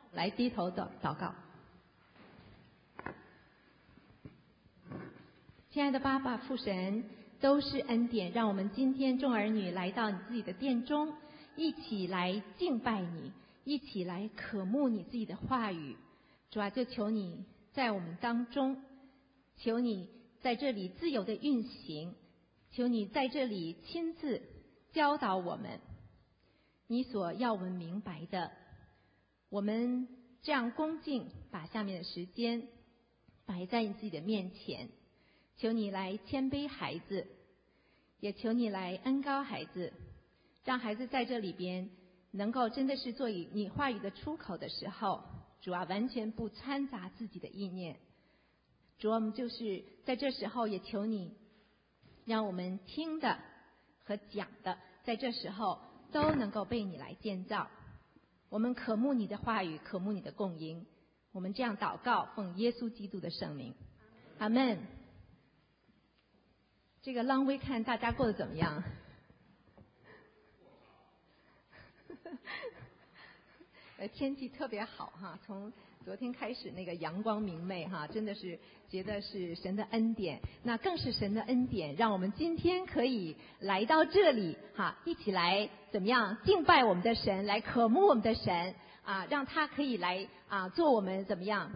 来低头祷告。亲爱的爸爸父神，都是恩典，让我们今天众儿女来到你自己的殿中，一起来敬拜你，一起来渴慕你自己的话语。主啊，就求你在我们当中，求你在这里自由的运行，求你在这里亲自教导我们你所要我们明白的。我们这样恭敬把下面的时间摆在你自己的面前，求你来谦卑孩子，也求你来恩膏孩子，让孩子在这里边能够真的是做你话语的出口的时候，主啊，完全不掺杂自己的意念。主啊，我们就是在这时候也求你让我们听的和讲的在这时候都能够被你来建造。我们渴慕你的话语，渴慕你的供应。我们这样祷告，奉耶稣基督的圣名，阿们。这个 long weekend 大家过得怎么样？天气特别好哈，从昨天开始那个阳光明媚哈，真的是觉得是神的恩典。那更是神的恩典，让我们今天可以来到这里哈，一起来怎么样敬拜我们的神，来渴慕我们的神啊，让他可以来做我们怎么样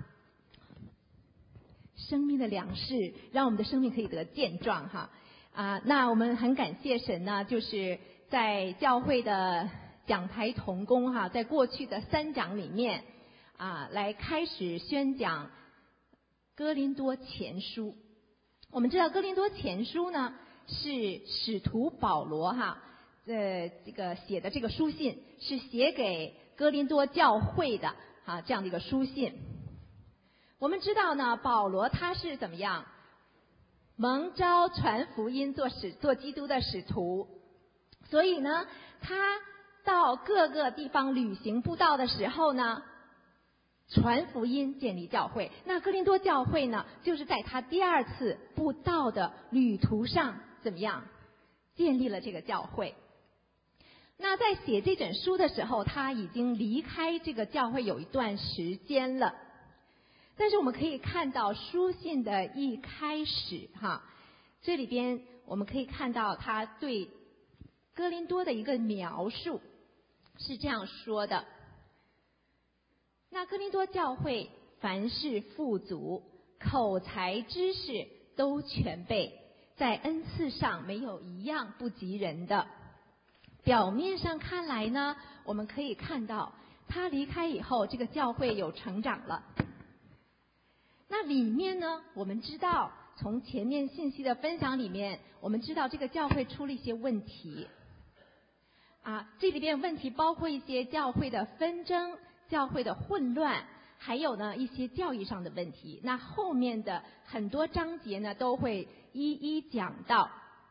生命的粮食，让我们的生命可以得健壮哈那我们很感谢神呢，就是在教会的讲台同工哈，在过去的3讲里面来开始宣讲哥林多前书。我们知道哥林多前书呢是使徒保罗哈这个写的这个书信，是写给哥林多教会的这样的一个书信。我们知道呢，保罗他是怎么样蒙召传福音做基督的使徒，所以呢他到各个地方旅行布道的时候呢，传福音建立教会。那哥林多教会呢，就是在他第2次布道的旅途上怎么样建立了这个教会。那在写这本书的时候，他已经离开这个教会有一段时间了。但是我们可以看到书信的一开始这里边我们可以看到他对哥林多的一个描述是这样说的：那哥林多教会凡事富足，口才知识都全备，在恩赐上没有一样不及人的。表面上看来呢，我们可以看到他离开以后，这个教会有成长了。那里面呢，我们知道从前面信息的分享里面，我们知道这个教会出了一些问题这里边问题包括一些教会的纷争、教会的混乱，还有呢一些教义上的问题。那后面的很多章节呢都会一一讲到。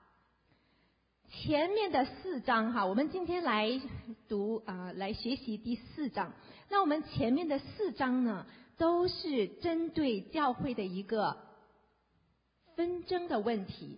前面的4章我们今天来读来学习第4章。那我们前面的4章呢，都是针对教会的一个纷争的问题，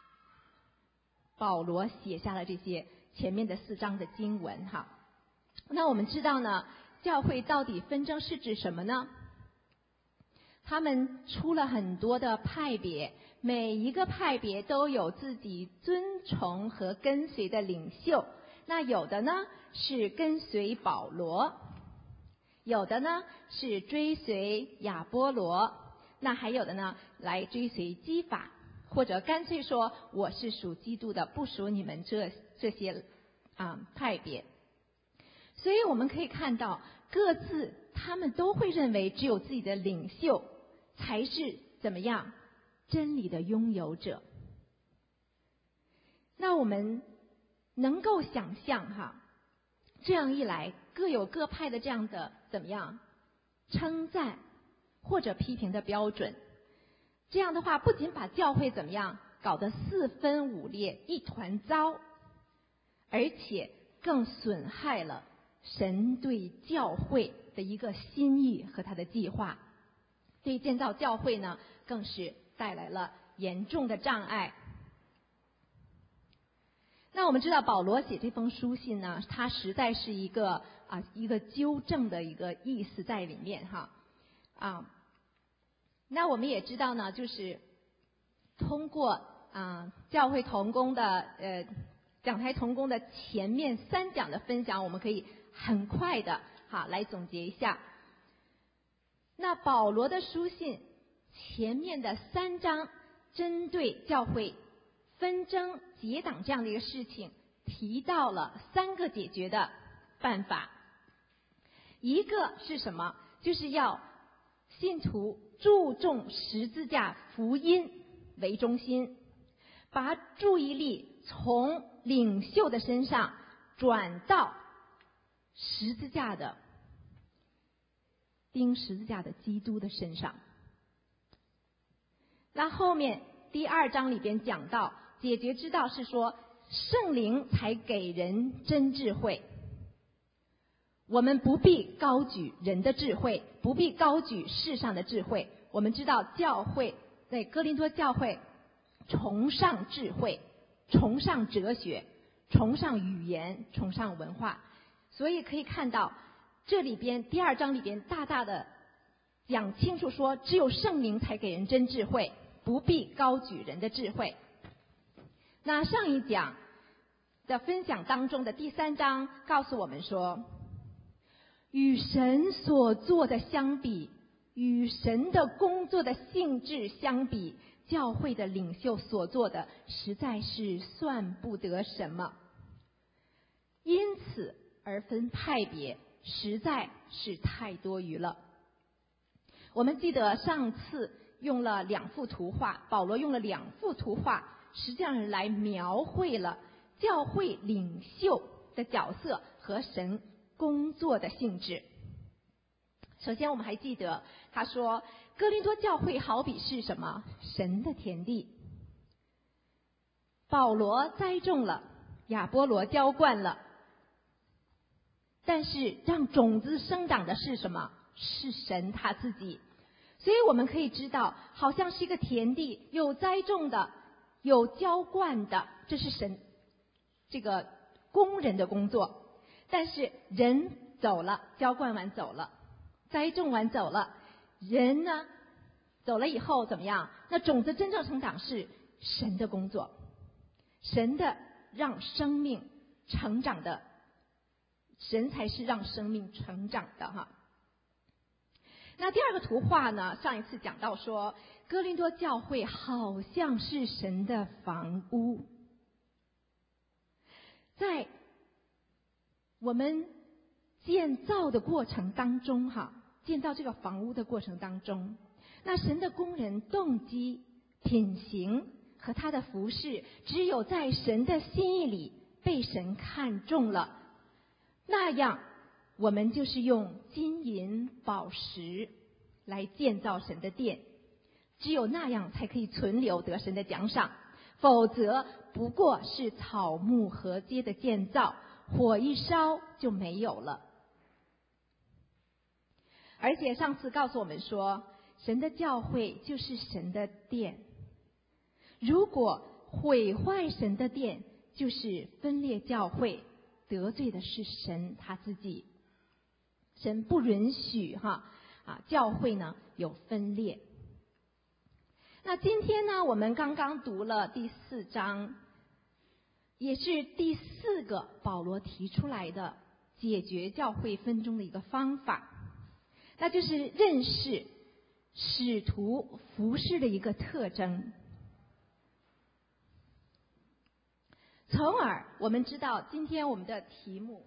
保罗写下了这些前面的4章的经文那我们知道呢，教会到底纷争是指什么呢？他们出了很多的派别，每一个派别都有自己尊崇和跟随的领袖。那有的呢是跟随保罗，有的呢是追随亚波罗，那还有的呢来追随基法，或者干脆说我是属基督的，不属你们这些派别。所以我们可以看到各自他们都会认为只有自己的领袖才是怎么样真理的拥有者。那我们能够想象这样一来各有各派的这样的怎么样称赞或者批评的标准，这样的话不仅把教会怎么样搞得4分5裂一团糟，而且更损害了神对教会的一个心意和他的计划，对建造教会呢更是带来了严重的障碍。 那我们知道保罗写这封书信呢，他实在是一个纠正的一个意思在里面哈。那我们也知道呢，就是通过教会同工的讲台同工的前面3讲的分享，我们可以很快的来总结一下。那保罗的书信前面的3章针对教会纷争结党这样的一个事情，提到了3个解决的办法。一个是什么？就是要信徒注重十字架福音为中心，把注意力从领袖的身上转到十字架的钉十字架的基督的身上。那后面第2章里边讲到解决之道是说，圣灵才给人真智慧。我们不必高举人的智慧，不必高举世上的智慧。我们知道教会在哥林多教会崇尚智慧，崇尚哲学，崇尚语言，崇尚文化。所以可以看到这里边第2章里边大大的讲清楚说，只有圣灵才给人真智慧，不必高举人的智慧。那上一讲的分享当中的第3章告诉我们说，与神所做的相比，与神的工作的性质相比，教会的领袖所做的实在是算不得什么，因此而分派别实在是太多余了。我们记得上次用了2幅图画，保罗用了2幅图画，实际上来描绘了教会领袖的角色和神工作的性质。首先我们还记得他说，哥林多教会好比是什么？神的田地。保罗栽种了，亚波罗浇灌了，但是让种子生长的是什么？是神他自己。所以我们可以知道，好像是一个田地，有栽种的，有浇灌的，这是神这个工人的工作。但是人走了，浇灌完走了，栽种完走了，人呢走了以后怎么样？那种子真正成长是神的工作，神的让生命成长的，神才是让生命成长的哈。那第2个图画呢，上一次讲到说，哥林多教会好像是神的房屋。在我们建造的过程当中建造这个房屋的过程当中，那神的工人动机、品行和他的服事，只有在神的心意里被神看中了，那样我们就是用金银宝石来建造神的殿，只有那样才可以存留得神的奖赏，否则不过是草木禾秸的建造，火一烧就没有了。而且上次告诉我们说，神的教会就是神的殿，如果毁坏神的殿，就是分裂教会，得罪的是神他自己。神不允许教会呢有分裂。那今天呢，我们刚刚读了第4章，也是第4个保罗提出来的解决教会纷争的一个方法，那就是认识使徒服事的一个特征。从而我们知道今天我们的题目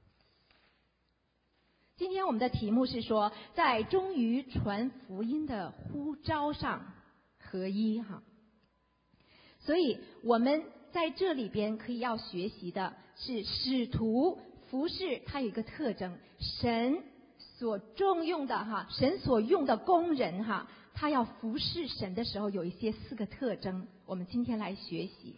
是说，在忠于传福音的呼召上合一所以我们在这里边可以要学习的是使徒服事，它有一个特征，神所重用的神所用的工人他要服事神的时候有一些4个特征，我们今天来学习。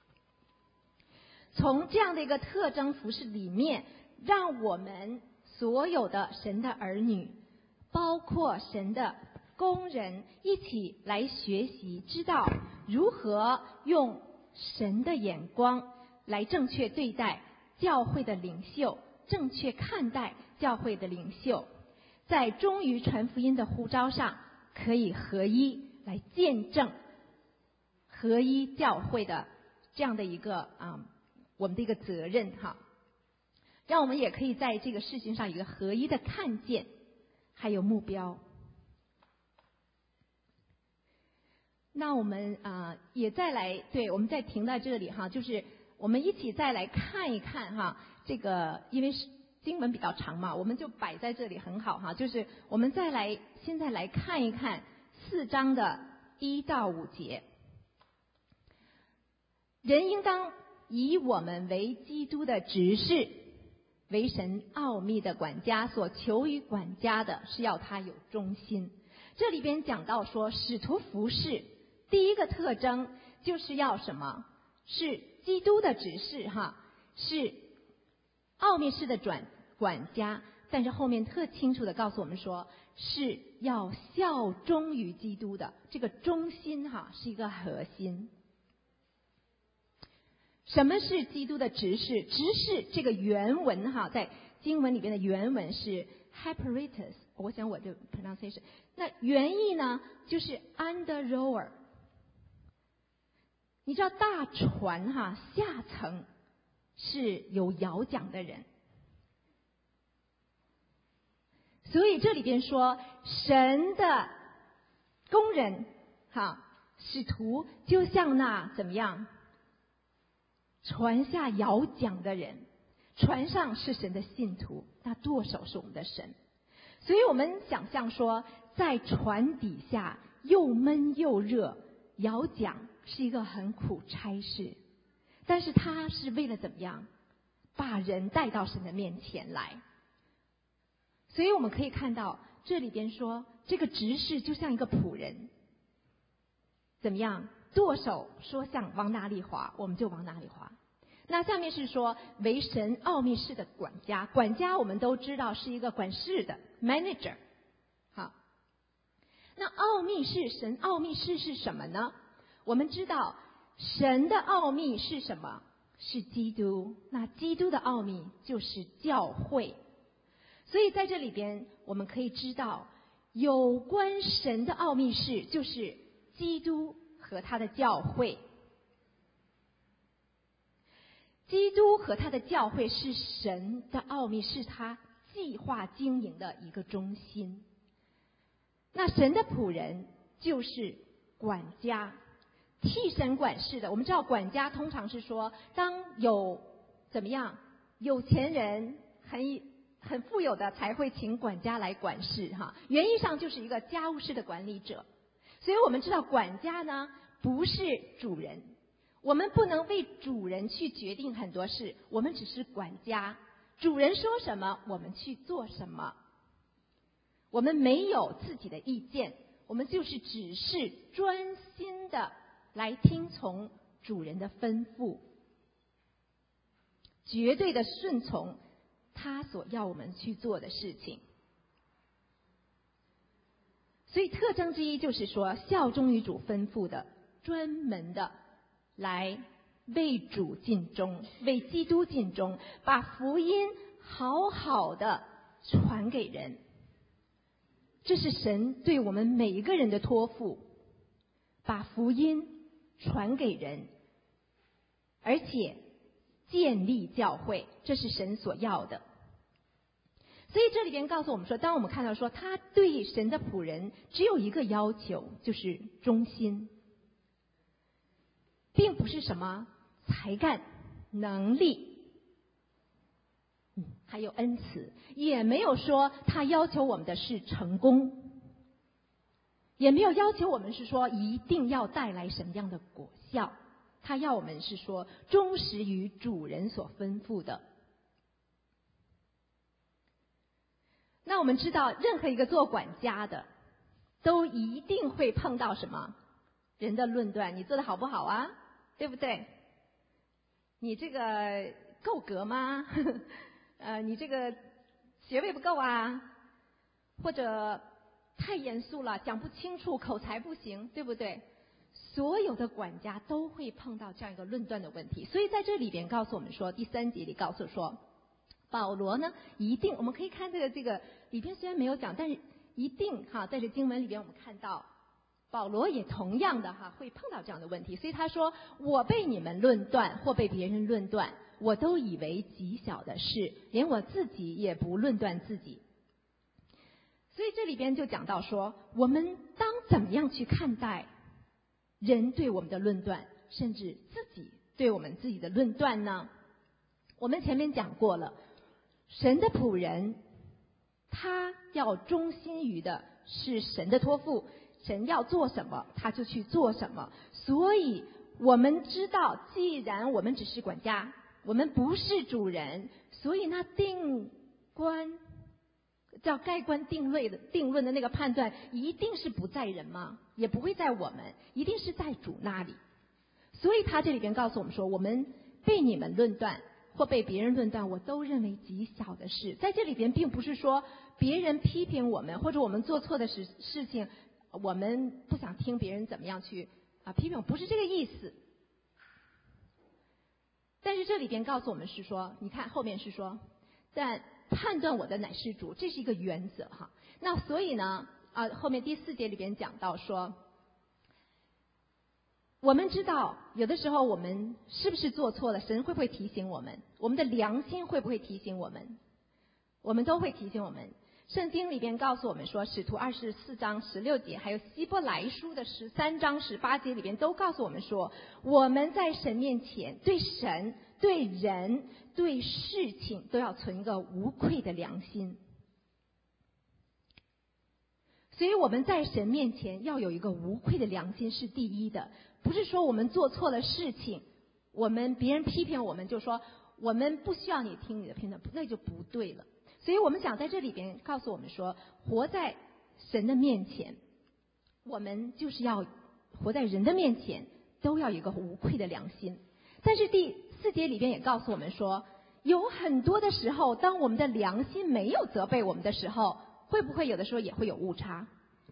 从这样的一个特征服事里面，让我们所有的神的儿女，包括神的工人，一起来学习，知道如何用神的眼光来正确对待教会的领袖，正确看待教会的领袖，在忠于传福音的呼召上可以合一，来见证合一教会的这样的一个我们的一个责任哈，让我们也可以在这个事情上有一个合一的看见，还有目标。那我们也再来，对，我们再停在这里哈，就是我们一起再来看一看哈，这个因为是经文比较长嘛，我们就摆在这里很好哈，就是我们现在来看一看4章的1到5节。人应当以我们为基督的执事，为神奥秘的管家，所求于管家的是要他有忠心。这里边讲到说，使徒服事第一个特征就是要什么？是基督的执事哈，是奥秘式的管家，但是后面特清楚的告诉我们说，是要效忠于基督的。这个忠心哈是一个核心。什么是基督的执事？执事这个原文哈，在经文里边的原文是 Hyperitus， 我想我的 pronunciation， 那原意呢就是 under rower。你知道大船哈下层是有摇桨的人，所以这里边说神的工人哈使徒就像那怎么样？船下摇桨的人，船上是神的信徒，那舵手是我们的神。所以我们想象说，在船底下又闷又热，摇桨是一个很苦差事，但是他是为了怎么样？把人带到神的面前来。所以我们可以看到这里边说，这个执事就像一个仆人，怎么样？舵手说想往哪里滑，我们就往哪里滑。那下面是说为神奥秘式的管家，管家我们都知道是一个管事的 manager。好，那奥秘式神奥秘式是什么呢？我们知道神的奥秘是什么？是基督。那基督的奥秘就是教会。所以在这里边我们可以知道，有关神的奥秘式就是基督和他的教会。基督和他的教会是神的奥秘，是他计划经营的一个中心。那神的仆人就是管家，替神管事的。我们知道管家通常是说，当有怎么样有钱人很富有的才会请管家来管事哈，原意上就是一个家务事的管理者。所以我们知道管家呢不是主人，我们不能为主人去决定很多事，我们只是管家，主人说什么我们去做什么，我们没有自己的意见，我们就是只是专心的来听从主人的吩咐，绝对的顺从他所要我们去做的事情。所以特征之一就是说，效忠于主吩咐的，专门的来为主尽忠，为基督尽忠，把福音好好的传给人。这是神对我们每一个人的托付，把福音传给人，而且建立教会，这是神所要的。所以这里边告诉我们说，当我们看到说他对神的仆人只有一个要求，就是忠心，并不是什么才干、能力，还有恩慈，也没有说他要求我们的是成功，也没有要求我们是说一定要带来什么样的果效，他要我们是说忠实于主人所吩咐的。那我们知道，任何一个做管家的，都一定会碰到什么？人的论断，你做的好不好啊？对不对？你这个够格吗？你这个学位不够啊？或者太严肃了，讲不清楚，口才不行，对不对？ 所有的管家都会碰到这样一个论断的问题。所以在这里边告诉我们说，第3节里告诉说，保罗呢一定，我们可以看这个里边虽然没有讲，但是一定在这经文里边我们看到保罗也同样的会碰到这样的问题。所以他说，我被你们论断或被别人论断，我都以为极小的事，连我自己也不论断自己。所以这里边就讲到说，我们当怎么样去看待人对我们的论断，甚至自己对我们自己的论断呢？我们前面讲过了，神的仆人他要忠心于的是神的托付，神要做什么他就去做什么。所以我们知道，既然我们只是管家，我们不是主人，所以那盖棺定论的那个判断一定是不在人吗？也不会在我们，一定是在主那里。所以他这里边告诉我们说，我们被你们论断或被别人论断，我都认为极小的事。在这里边并不是说别人批评我们，或者我们做错的事情，我们不想听别人怎么样去批评，不是这个意思。但是这里边告诉我们是说，你看后面是说，但判断我的乃是主，这是一个原则那所以呢后面第4节里边讲到说，我们知道有的时候我们是不是做错了，神会不会提醒我们？我们的良心会不会提醒我们？我们都会提醒我们。圣经里边告诉我们说，使徒24章16节，还有希伯来书的13章18节里边都告诉我们说，我们在神面前，对神、对人、对事情都要存一个无愧的良心。所以我们在神面前要有一个无愧的良心是第一的，不是说我们做错了事情，别人批评我们就说我们不需要你听你的评论，那就不对了。所以我们想在这里边告诉我们说，活在神的面前，我们就是要活在人的面前都要有一个无愧的良心。但是第4节里边也告诉我们说，有很多的时候，当我们的良心没有责备我们的时候，会不会有的时候也会有误差？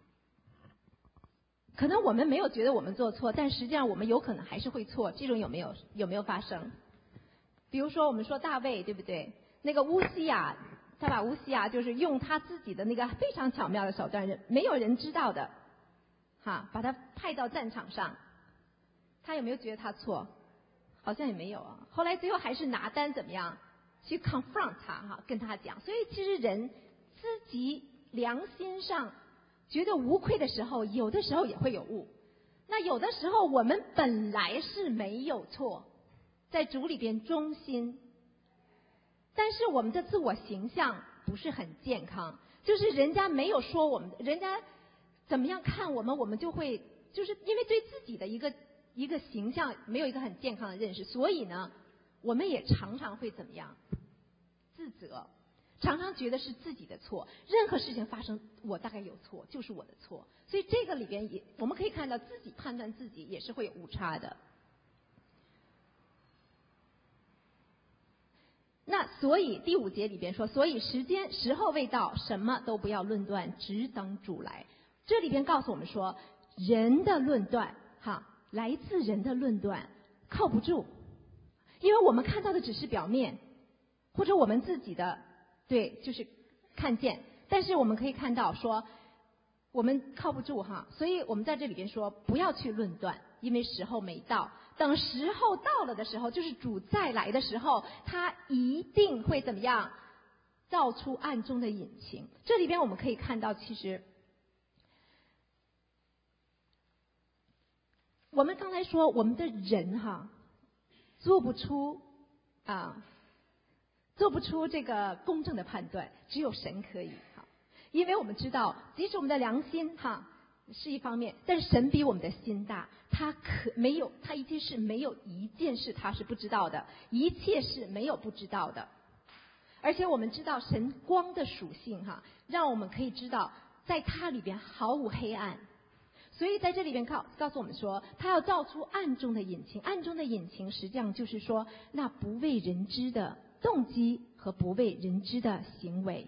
可能我们没有觉得我们做错，但实际上我们有可能还是会错，这种有没有发生？比如说我们说大卫，对不对？那个乌西雅，他把乌西雅就是用他自己的那个非常巧妙的手段，没有人知道的把他派到战场上，他有没有觉得他错？好像也没有啊。后来最后还是拿单怎么样去 confront 他跟他讲。所以其实人自己良心上觉得无愧的时候，有的时候也会有误。那有的时候我们本来是没有错，在主里边忠心，但是我们的自我形象不是很健康，就是人家没有说我们，人家怎么样看我们，我们就会就是因为对自己的一个形象没有一个很健康的认识，所以呢我们也常常会怎么样自责，常常觉得是自己的错，任何事情发生我大概有错，就是我的错。所以这个里边也我们可以看到自己判断自己也是会有误差的。那所以第5节里边说，所以时候未到，什么都不要论断，只等主来。这里边告诉我们说，人的论断来自人的论断靠不住，因为我们看到的只是表面，或者我们自己的就是看见，但是我们可以看到说我们靠不住所以我们在这里边说不要去论断，因为时候没到。等时候到了的时候，就是主再来的时候，他一定会怎么样照出暗中的隐情。这里边我们可以看到，其实我们刚才说我们的人做不出这个公正的判断，只有神可以因为我们知道，即使我们的良心是一方面，但是神比我们的心大，他一件事没有一件事他是不知道的，一切是没有不知道的。而且我们知道神光的属性让我们可以知道在他里边毫无黑暗。所以在这里边告诉我们说，他要照出暗中的隐情。暗中的隐情实际上就是说，那不为人知的动机和不为人知的行为，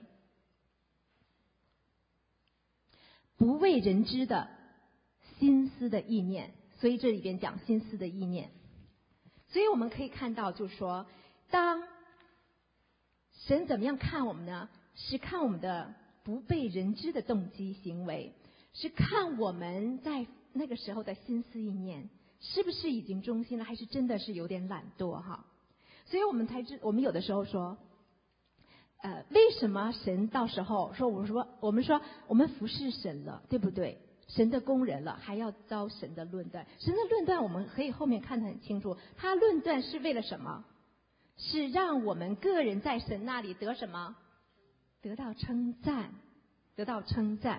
不为人知的心思的意念。 所以这里边讲心思的意念。所以我们可以看到，就是说，当神怎么样看我们呢？是看我们的不被人知的动机行为，是看我们在那个时候的心思意念是不是已经忠心了，还是真的是有点懒惰哈。所以我们有的时候说，为什么神到时候说我们说我们服侍神了，对不对？神的工人了，还要遭神的论断。神的论断我们可以后面看得很清楚，他论断是为了什么？是让我们个人在神那里得什么？得到称赞，得到称赞。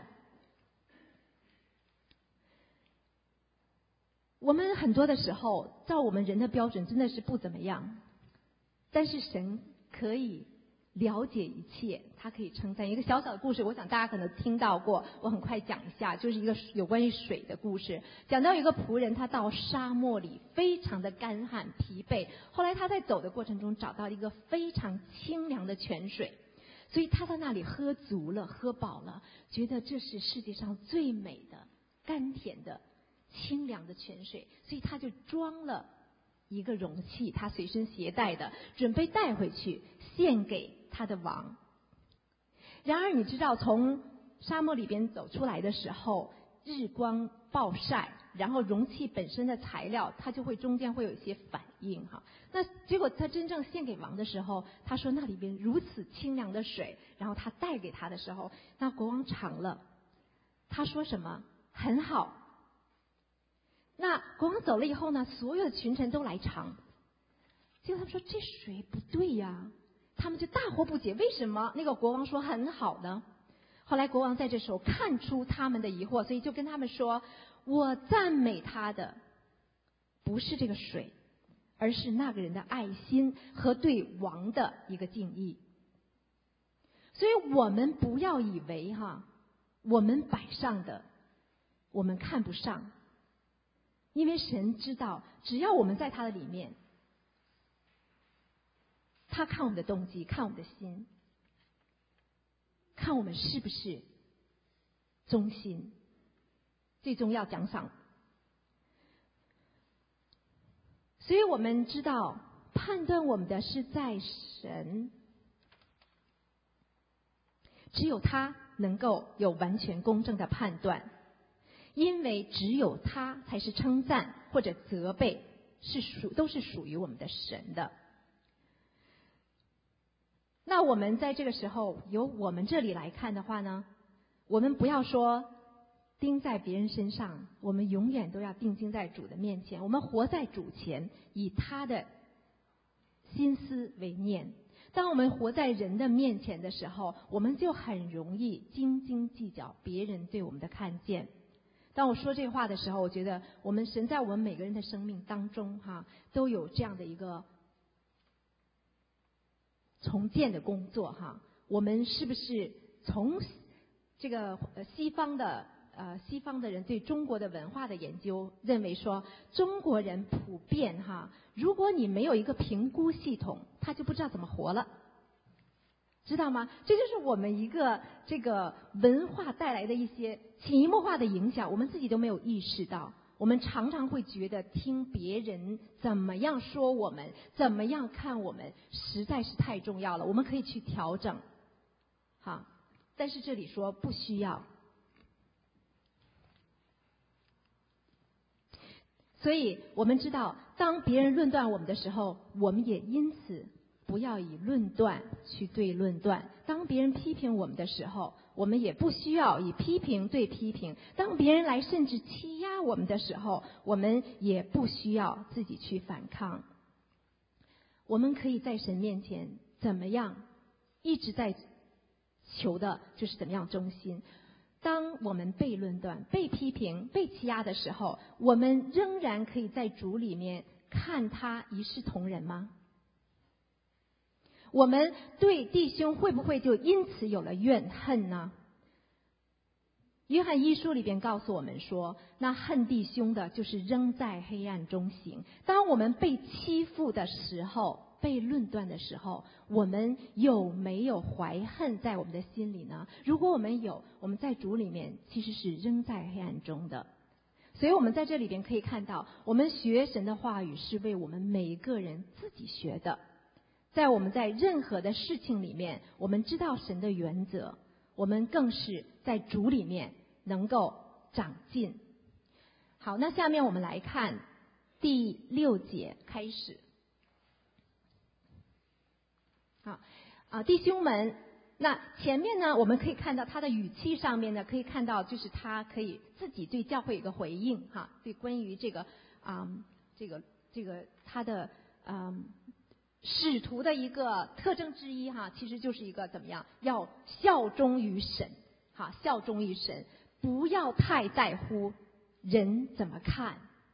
我们很多的时候，照我们人的标准真的是不怎么样，但是神可以了解一切，他可以称赞。一个小小的故事，我想大家可能听到过，我很快讲一下，就是一个有关于水的故事。讲到一个仆人，他到沙漠里非常的干旱疲惫，后来他在走的过程中找到一个非常清凉的泉水，所以他在那里喝足了喝饱了，觉得这是世界上最美的甘甜的清凉的泉水，所以他就装了一个容器，他随身携带的，准备带回去献给他的王。然而你知道，从沙漠里边走出来的时候，日光暴晒，然后容器本身的材料它就会中间会有一些反应哈。那结果他真正献给王的时候，他说那里边如此清凉的水，然后他带给他的时候，那国王尝了，他说什么？很好。那国王走了以后呢，所有的群臣都来尝，结果他们说这水不对呀，他们就大惑不解，为什么那个国王说很好呢？后来国王在这时候看出他们的疑惑，所以就跟他们说，我赞美他的不是这个水，而是那个人的爱心和对王的一个敬意。所以我们不要以为我们摆上的我们看不上，因为神知道，只要我们在他的里面，他看我们的动机，看我们的心，看我们是不是忠心，最终要奖赏。所以我们知道，判断我们的是在神，只有他能够有完全公正的判断，因为只有他才是称赞或者责备都是属于我们的神的。那我们在这个时候由我们这里来看的话呢，我们不要说盯在别人身上，我们永远都要定睛在主的面前，我们活在主前，以他的心思为念。当我们活在人的面前的时候，我们就很容易斤斤计较别人对我们的看见。当我说这话的时候，我觉得神在我们每个人的生命当中都有这样的一个重建的工作我们是不是从这个西方的人对中国的文化的研究认为说，中国人普遍如果你没有一个评估系统，他就不知道怎么活了，知道吗？这就是我们一个这个文化带来的一些潜移默化的影响，我们自己都没有意识到。我们常常会觉得听别人怎么样说我们，怎么样看我们，实在是太重要了，我们可以去调整但是这里说不需要。所以我们知道，当别人论断我们的时候，我们也因此不要以论断去对论断。当别人批评我们的时候，我们也不需要以批评对批评。当别人来甚至欺压我们的时候，我们也不需要自己去反抗。我们可以在神面前怎么样，一直在求的就是怎么样忠心。当我们被论断、被批评、被欺压的时候，我们仍然可以在主里面看他一视同仁吗？我们对弟兄会不会就因此有了怨恨呢？约翰一书里边告诉我们说，那恨弟兄的就是仍在黑暗中行。当我们被欺负的时候，被论断的时候，我们有没有怀恨在我们的心里呢？如果我们有，我们在主里面其实是仍在黑暗中的。 所以我们在这里边可以看到，我们学神的话语是为我们每一个人自己学的。在我们在任何的事情里面，我们知道神的原则，我们更是在主里面能够长进。好，那下面我们来看第6节开始。好，弟兄们，那前面呢，我们可以看到他的语气上面呢，可以看到就是他可以自己对教会有一个回应哈，对关于这个他的使徒的一个特征之一哈，其实就是一个怎么样，要效忠于神哈，效忠于神，不要太在乎人怎么看，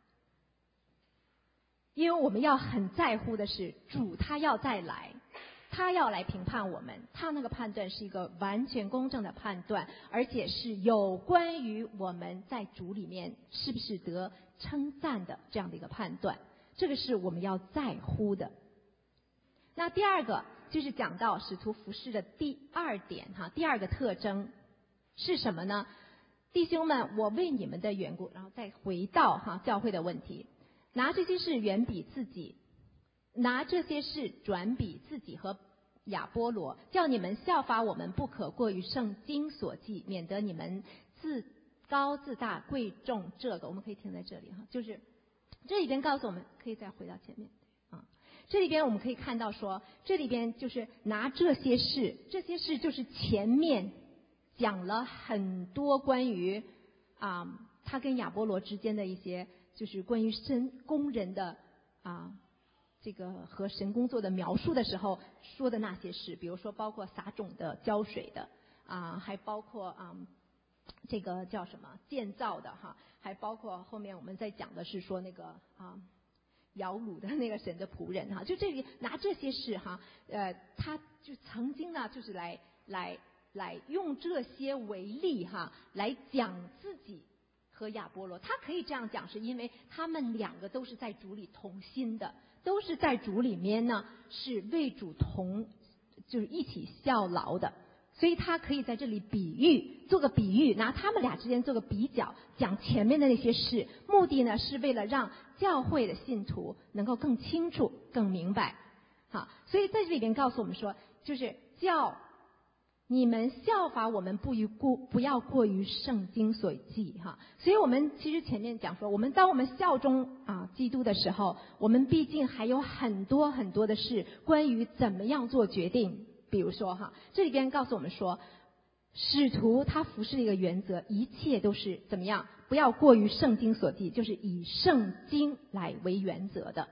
因为我们要很在乎的是主他要再来。他要来评判我们，他那个判断是一个完全公正的判断，而且是有关于我们在主里面是不是得称赞的这样的一个判断，这个是我们要在乎的。那第二个就是讲到使徒服事的第2点哈，第2个特征是什么呢？弟兄们，我为你们的缘故，然后再回到教会的问题，拿这些事远比自己。拿这些事转比自己和亚波罗，叫你们效法我们，不可过于圣经所记，免得你们自高自大，贵重这个。我们可以停在这里哈，就是这里边告诉我们，可以再回到前面啊。这里边我们可以看到说，这里边就是拿这些事，这些事就是前面讲了很多关于他跟亚波罗之间的一些，就是关于神工人的这个和神工作的描述的时候说的那些事，比如说包括撒种的、浇水的还包括这个叫什么建造的哈，还包括后面我们在讲的是说那个摇橹的那个神的仆人哈，就这里拿这些事哈，他就曾经呢就是来用这些为例哈，来讲自己和亚波罗。他可以这样讲，是因为他们2个都是在主里同心的。都是在主里面呢，是为主就是一起效劳的，所以他可以在这里做个比喻，拿他们俩之间做个比较，讲前面的那些事，目的呢是为了让教会的信徒能够更清楚、更明白。好，所以在这里边告诉我们说，就是叫你们效法我们，不要过于圣经所记哈。所以我们其实前面讲说，当我们效忠基督的时候，我们毕竟还有很多很多的事关于怎么样做决定。比如说这里边告诉我们说，使徒他服事的一个原则，一切都是怎么样，不要过于圣经所记，就是以圣经来为原则的。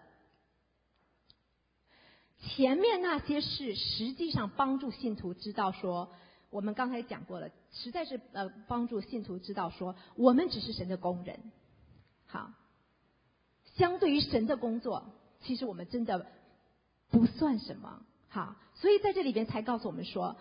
前面那些事实际上帮助信徒知道说，我们刚才讲过了，实在是帮助信徒知道说，我们只是神的工人。好，相对于神的工作，其实我们真的不算什么。好，所以在这里边才告诉我们说，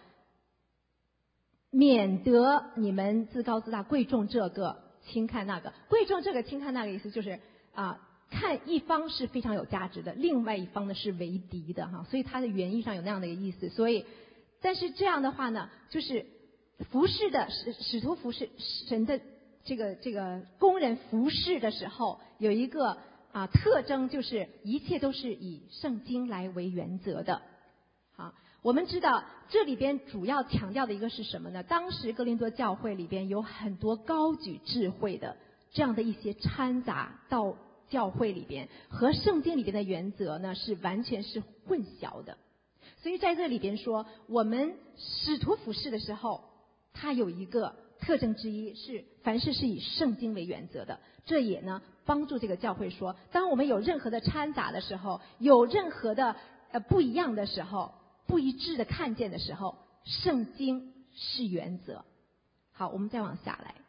免得你们自高自大，贵重这个轻看那个。贵重这个轻看那个意思就是看一方是非常有价值的，另外一方呢是为敌的哈，所以它的原意上有那样的一个意思。所以，但是这样的话呢，就是服侍的使徒服侍神的这个工人服侍的时候，有一个特征，就是一切都是以圣经来为原则的。好，我们知道这里边主要强调的一个是什么呢？当时哥林多教会里边有很多高举智慧的这样的一些掺杂到教会里边，和圣经里边的原则呢是完全是混淆的。所以在这里边说，我们使徒服事的时候，它有一个特征之一是凡事是以圣经为原则的。这也呢帮助这个教会说，当我们有任何的掺杂的时候，有任何的不一样的时候，不一致的看见的时候，圣经是原则。好，我们再往下来。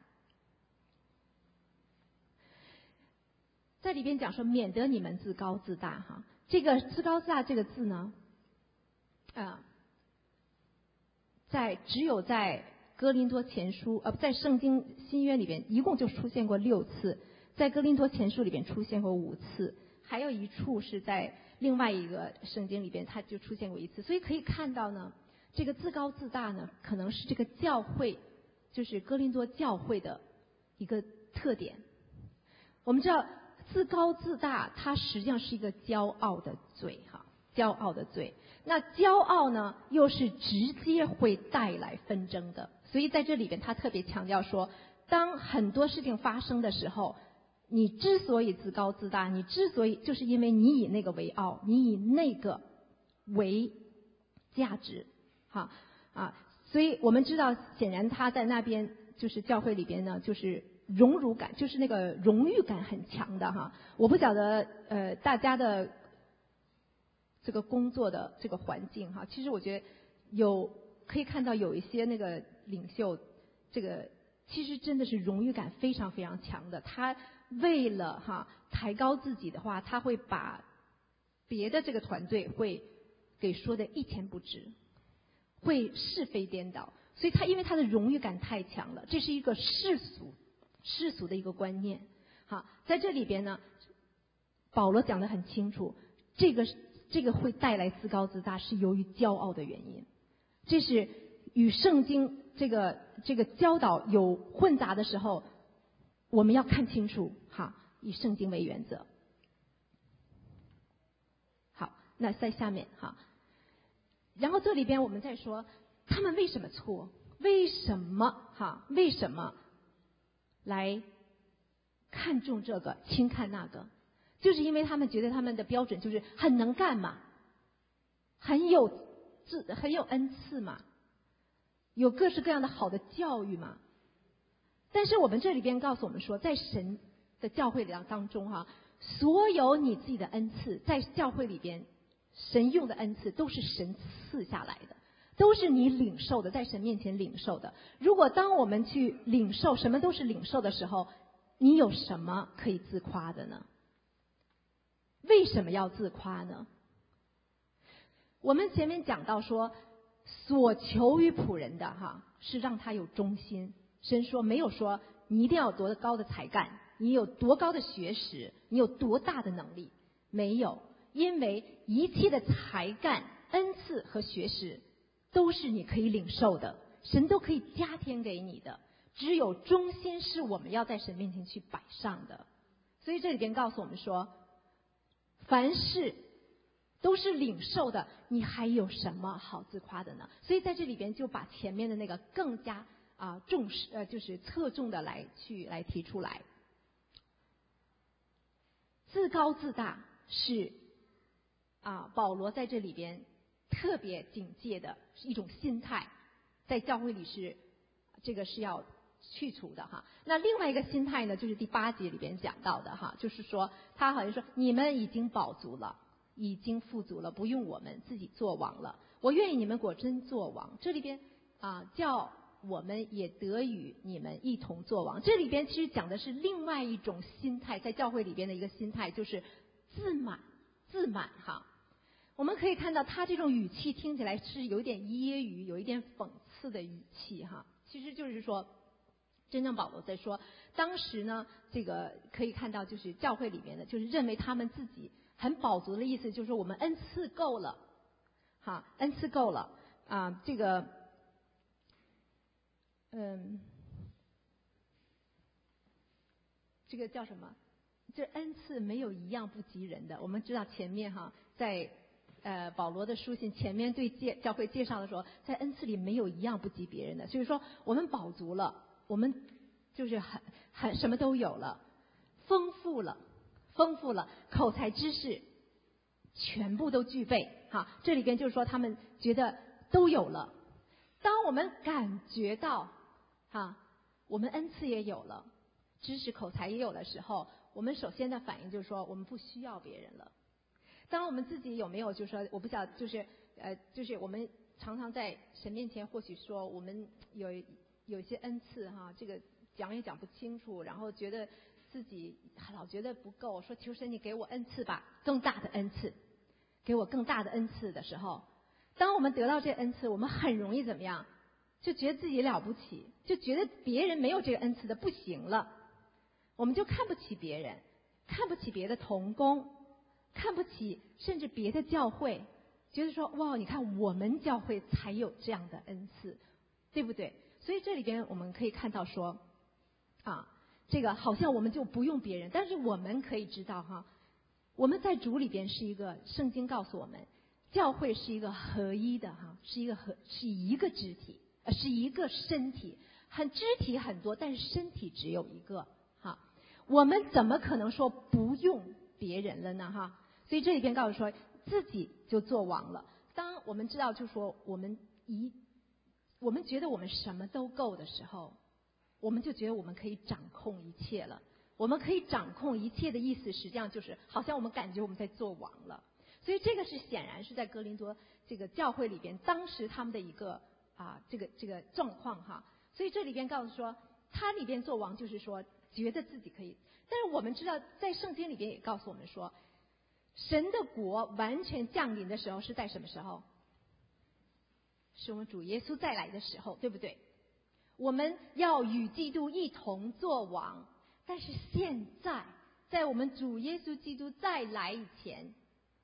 在里边讲说，免得你们自高自大哈。这个自高自大这个字呢，只有在哥林多前书在圣经新约里边一共就出现过6次，在哥林多前书里边出现过5次，还有一处是在另外一个圣经里边它就出现过1次。所以可以看到呢，这个自高自大呢，可能是这个教会，就是哥林多教会的一个特点。 我们知道自高自大，它实际上是一个骄傲的罪哈，骄傲的罪。那骄傲呢，又是直接会带来纷争的。所以在这里边，他特别强调说，当很多事情发生的时候，你之所以自高自大，你之所以就是因为你以那个为傲，你以那个为价值，所以我们知道，显然他在那边就是教会里边呢，就是荣辱感，就是那个荣誉感很强的哈。我不晓得大家的这个工作的这个环境哈，其实我觉得可以看到有一些那个领袖，这个其实真的是荣誉感非常非常强的。他为了抬高自己的话，他会把别的这个团队会给说的一钱不值，会是非颠倒。所以因为他的荣誉感太强了，这是一个世俗的一个观念。好，在这里边呢，保罗讲得很清楚，这个会带来自高自大，是由于骄傲的原因。这是与圣经这个教导有混杂的时候，我们要看清楚以圣经为原则。好，那在下面然后这里边我们再说他们为什么错，为什么来看重这个轻看那个，就是因为他们觉得他们的标准就是很能干嘛，很有恩赐嘛，有各式各样的好的教育嘛。但是我们这里边告诉我们说，在神的教会里当中所有你自己的恩赐，在教会里边神用的恩赐都是神赐下来的，都是你领受的，在神面前领受的。如果当我们去领受什么都是领受的时候，你有什么可以自夸的呢？为什么要自夸呢？我们前面讲到说，所求于仆人的是让他有忠心。神说没有说你一定要有多高的才干，你有多高的学识，你有多大的能力，没有。因为一切的才干、恩赐和学识都是你可以领受的，神都可以加添给你的。只有忠心是我们要在神面前去摆上的。所以这里边告诉我们说，凡事都是领受的，你还有什么好自夸的呢？所以在这里边就把前面的那个更加重视就是侧重的来提出来。自高自大是保罗在这里边特别警戒的一种心态，在教会里是要去除的那另外一个心态呢，就是第8节里边讲到的就是说他好像说你们已经饱足了，已经富足了，不用我们自己做王了。我愿意你们果真做王。这里边叫我们也得与你们一同做王。这里边其实讲的是另外一种心态，在教会里边的一个心态，就是自满我们可以看到他这种语气听起来是有点揶揄，有一点讽刺的语气其实就是说，真正保罗在说，当时呢，这个可以看到就是教会里面的，就是认为他们自己很饱足的意思，就是说我们恩赐够了，恩赐够了这个这个叫什么？这恩赐没有一样不及人的。我们知道前面在保罗的书信前面对教会介绍的时候，在恩赐里没有一样不及别人的。所以说我们饱足了，我们就是很什么都有了，丰富了，口才知识全部都具备这里边就是说他们觉得都有了。当我们感觉到我们恩赐也有了，知识口才也有的时候，我们首先的反应就是说我们不需要别人了。当我们自己有没有就是说，我不晓得就是我们常常在神面前或许说我们有一些恩赐这个讲也讲不清楚，然后觉得自己老觉得不够，说求神你给我恩赐吧，更大的恩赐，给我更大的恩赐的时候，当我们得到这恩赐，我们很容易怎么样？就觉得自己了不起，就觉得别人没有这个恩赐的不行了，我们就看不起别人，看不起别的同工，看不起甚至别的教会，觉得说哇，你看我们教会才有这样的恩赐，对不对？所以这里边我们可以看到说这个好像我们就不用别人，但是我们可以知道哈，我们在主里边是一个，圣经告诉我们，教会是一个合一的哈，是一个肢体，是一个身体，肢体很多，但是身体只有一个哈。我们怎么可能说不用别人了呢哈？所以这里边告诉说，自己就做王了。当我们知道，就说我们觉得我们什么都够的时候，我们就觉得我们可以掌控一切了。我们可以掌控一切的意思，实际上就是好像我们感觉我们在做王了。所以这个是显然是在哥林多这个教会里边，当时他们的一个这个状况哈。所以这里边告诉说，他里边做王就是说觉得自己可以。但是我们知道，在圣经里边也告诉我们说，神的国完全降临的时候是在什么时候？是我们主耶稣再来的时候，对不对？我们要与基督一同作王。但是现在，在我们主耶稣基督再来以前，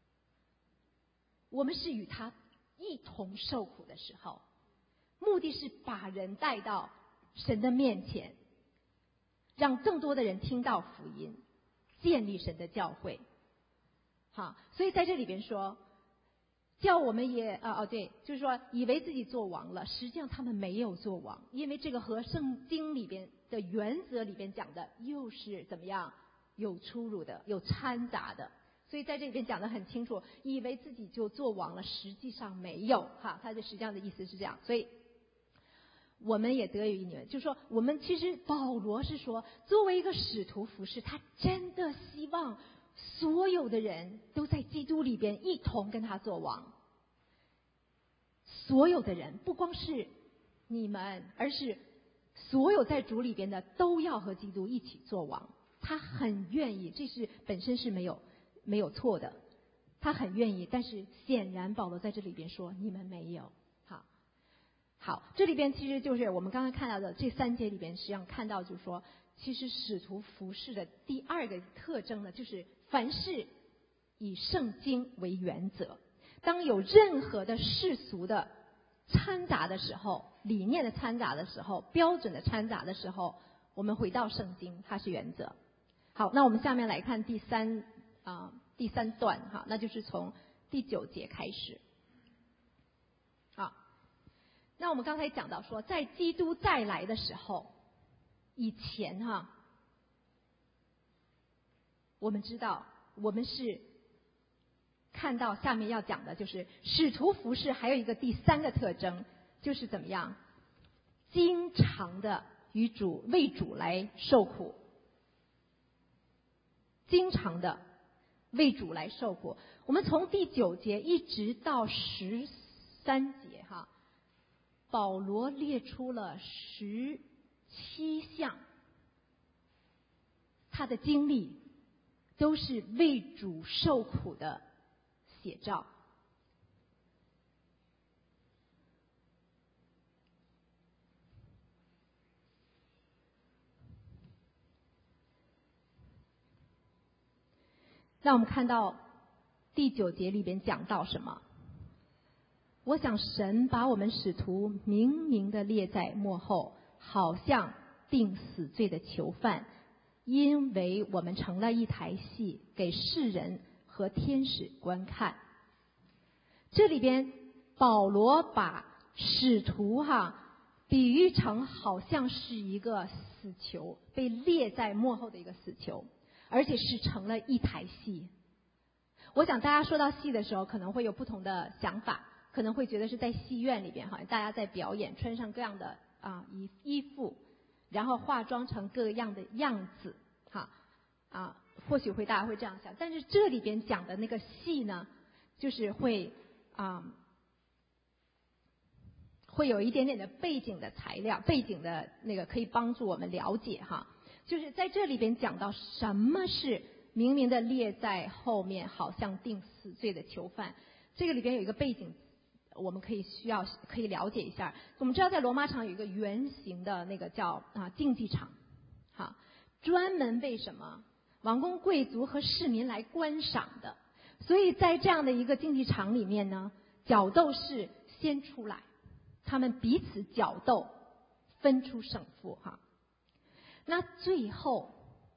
我们是与他一同受苦的时候，目的是把人带到神的面前，让更多的人听到福音，建立神的教会。好，所以在这里边说，叫我们也对，就是说以为自己做王了，实际上他们没有做王，因为这个和圣经里边的原则里边讲的又是怎么样，有出入的，有掺杂的。所以在这里边讲得很清楚，以为自己就做王了，实际上没有哈，他的实际上的意思是这样。所以我们也得于你们，就是说我们其实保罗是说，作为一个使徒服侍，他真的希望所有的人都在基督里边一同跟他做王。所有的人，不光是你们，而是所有在主里边的都要和基督一起做王。他很愿意，这是本身是没有错的，他很愿意。但是显然保罗在这里边说，你们没有。好，这里边其实就是我们刚才看到的这3节里边，实际上看到就是说，其实使徒服事的第2个特征呢，就是凡事以圣经为原则。当有任何的世俗的掺杂的时候，理念的掺杂的时候，标准的掺杂的时候，我们回到圣经，它是原则。好，那我们下面来看第三段哈，那就是从第9节开始。好，那我们刚才讲到说，在基督再来的时候，以前哈，我们知道我们是看到下面要讲的就是使徒服事还有一个第3个特征，就是怎么样经常的为主来受苦，经常的为主来受苦。我们从第9节一直到13节哈，保罗列出了17项他的经历都是为主受苦的写照。那我们看到第9节里边讲到什么？我想神把我们使徒明明的列在末后，好像定死罪的囚犯，因为我们成了一台戏，给世人和天使观看。这里边保罗把使徒比喻成好像是一个死囚，被列在末后的一个死囚，而且是成了一台戏。我想大家说到戏的时候可能会有不同的想法，可能会觉得是在戏院里边好像大家在表演，穿上各样的衣服，然后化妆成各样的样子或许大家会这样想。但是这里边讲的那个戏呢，就是会有一点点的背景的材料，背景的那个可以帮助我们了解就是在这里边讲到什么是明明的列在后面，好像定死罪的囚犯。这个里边有一个背景，我们可以了解一下。我们知道在罗马场有一个圆形的那个叫竞技场，专门为什么王公贵族和市民来观赏的。所以在这样的一个竞技场里面呢，角斗士先出来，他们彼此角斗，分出胜负那最后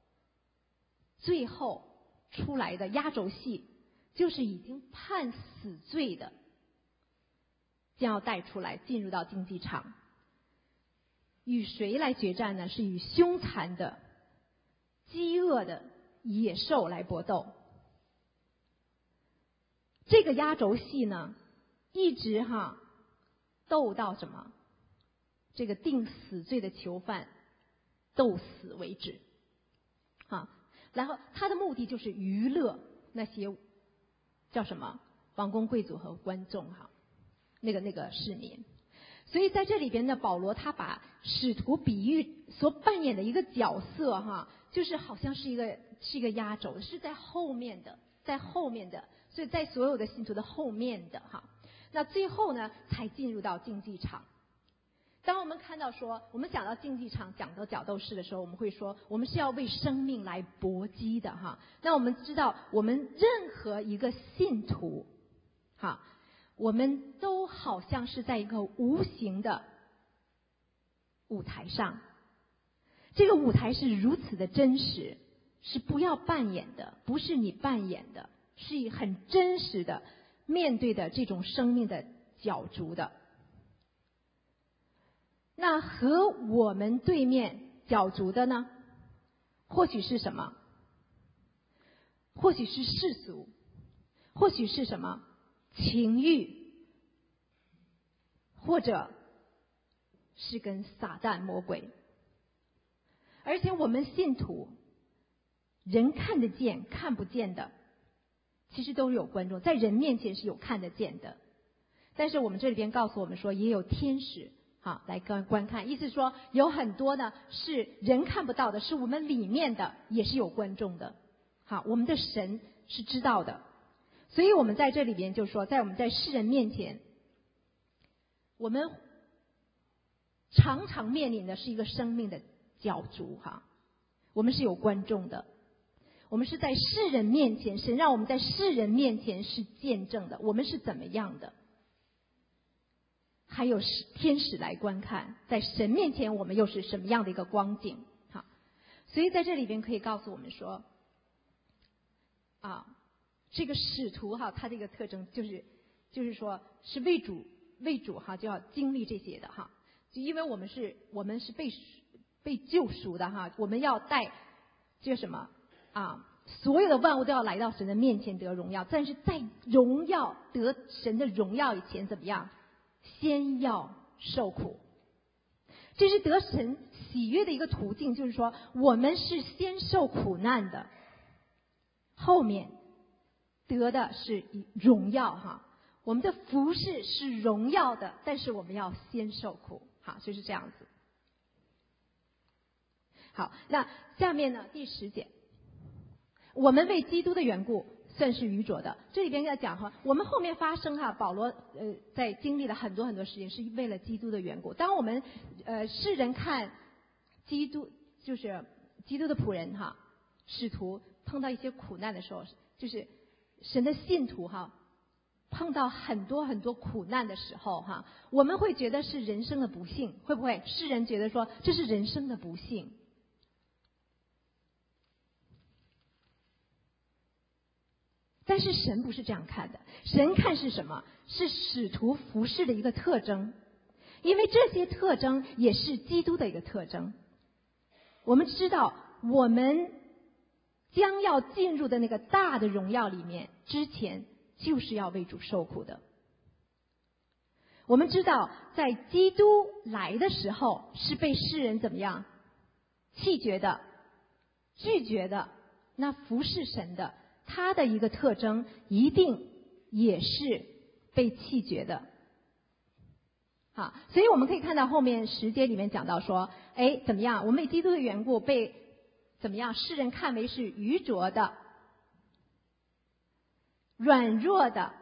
出来的压轴戏，就是已经判死罪的，将要带出来进入到竞技场，与谁来决战呢？是与凶残的、饥饿的野兽来搏斗。这个压轴戏呢，一直斗到什么？这个定死罪的囚犯斗死为止。然后他的目的就是娱乐那些叫什么王公贵族和观众那个市民。所以在这里边呢，保罗他把使徒比喻所扮演的一个角色就是好像是一个压轴，是在后面的，所以在所有的信徒的后面的那最后呢才进入到竞技场。当我们看到说，我们讲到竞技场，讲到角斗士的时候，我们会说，我们是要为生命来搏击的那我们知道，我们任何一个信徒我们都好像是在一个无形的舞台上，这个舞台是如此的真实，是不要扮演的，不是你扮演的，是很真实的面对的这种生命的角逐的。那和我们对面角逐的呢，或许是什么？或许是世俗，或许是什么情欲，或者是跟撒旦魔鬼。而且我们信徒，人看得见看不见的，其实都有观众，在人面前是有看得见的，但是我们这里边告诉我们说，也有天使来观看，意思说有很多呢是人看不到的，是我们里面的也是有观众的。我们的神是知道的，所以我们在这里边就说，在我们在世人面前，我们常常面临的是一个生命的角逐我们是有观众的，我们是在世人面前，神让我们在世人面前是见证的，我们是怎么样的，还有天使来观看，在神面前我们又是什么样的一个光景所以在这里边可以告诉我们说这个使徒他这个特征就是说是为主就要经历这些的就因为我们是被救赎的我们要带这个什么所有的万物都要来到神的面前得荣耀，但是在荣耀得神的荣耀以前怎么样？先要受苦。这是得神喜悦的一个途径，就是说我们是先受苦难的，后面得的是荣耀我们的服事是荣耀的，但是我们要先受苦就是这样子。好，那下面呢第10节，我们为基督的缘故算是愚拙的。这里边要讲我们后面发生保罗在经历了很多事情，是为了基督的缘故。当我们世人看基督，就是基督的仆人使徒碰到一些苦难的时候，就是神的信徒碰到很多苦难的时候我们会觉得是人生的不幸，会不会？世人觉得说这是人生的不幸。但是神不是这样看的，神看是什么？是使徒服事的一个特征，因为这些特征也是基督的一个特征。我们知道，我们将要进入的那个大的荣耀里面，之前就是要为主受苦的。我们知道，在基督来的时候，是被世人怎么样弃绝的、拒绝的，那服事神的，他的一个特征一定也是被弃绝的。所以我们可以看到后面10节里面讲到说，怎么样？我们为基督的缘故被怎么样？世人看为是愚拙的、软弱的、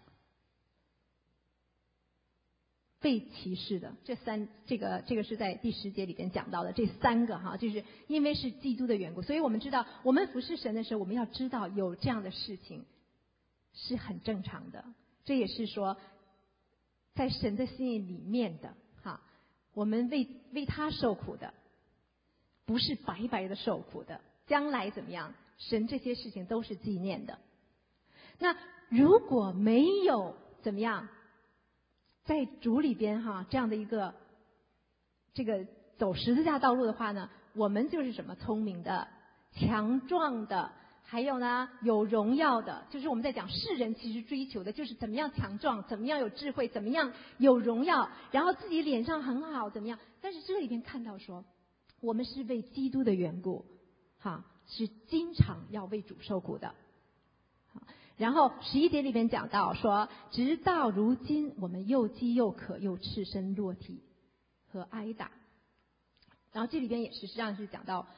被歧视的。这个是在第10节里边讲到的这3个就是因为是基督的缘故，所以我们知道我们服侍神的时候，我们要知道有这样的事情是很正常的。这也是说在神的心意里面的我们为他受苦的， 不是白白的受苦的，将来怎么样？神这些事情都是纪念的。那如果没有怎么样，在主里边这样的一个这个走十字架道路的话呢，我们就是什么？聪明的、强壮的，还有呢有荣耀的。就是我们在讲世人其实追求的就是怎么样强壮，怎么样有智慧，怎么样有荣耀，然后自己脸上很好，怎么样？但是这里边看到说，我们是为基督的缘故，是经常要为主受苦的。然后11节里边讲到说，直到如今我们又饥又渴，又赤身裸体和挨打。然后这里边也实际上是讲到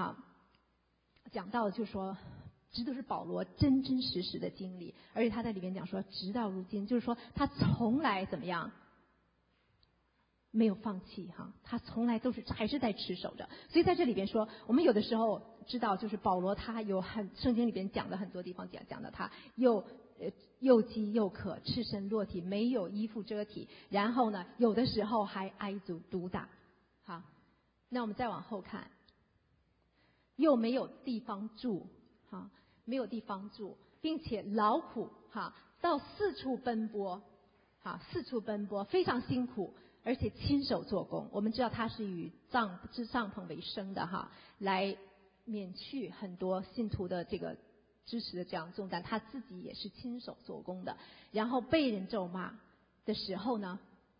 就是说，这都是保罗真真实实的经历，而且他在里边讲说，直到如今，就是说他从来怎么样没有放弃他从来都是还是在持守着。所以在这里边说，我们有的时候知道，就是保罗他有圣经里边讲的很多地方讲到他又饥又渴，赤身裸体，没有衣服遮体，然后呢有的时候还挨毒打。好，那我们再往后看，又没有地方住没有地方住，并且劳苦到四处奔波非常辛苦，而且亲手做工。我们知道他是以织帐篷为生的来免去很多信徒的这个支持的这样重担，他自己也是亲手做工的。然后被人咒骂的时候呢，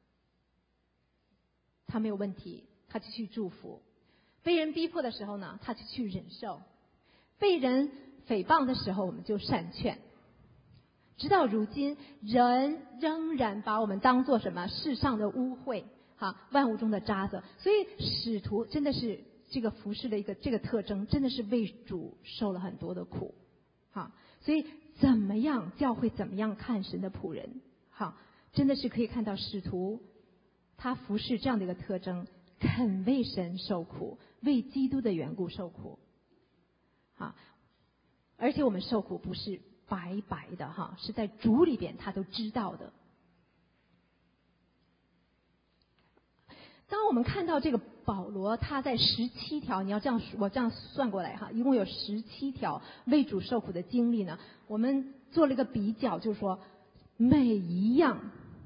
他没有问题，他就去祝福；被人逼迫的时候呢，他就去忍受；被人诽谤的时候，我们就善劝。直到如今，人仍然把我们当作什么？世上的污秽万物中的渣子。所以使徒真的是这个服事的一个这个特征，真的是为主受了很多的苦所以怎么样教会怎么样看神的仆人真的是可以看到使徒他服事这样的一个特征，肯为神受苦，为基督的缘故受苦而且我们受苦不是白白的是在主里边他都知道的。当我们看到这个保罗他在17条，你要这样我这样算过来一共有17条为主受苦的经历呢，我们做了一个比较，就是说每一样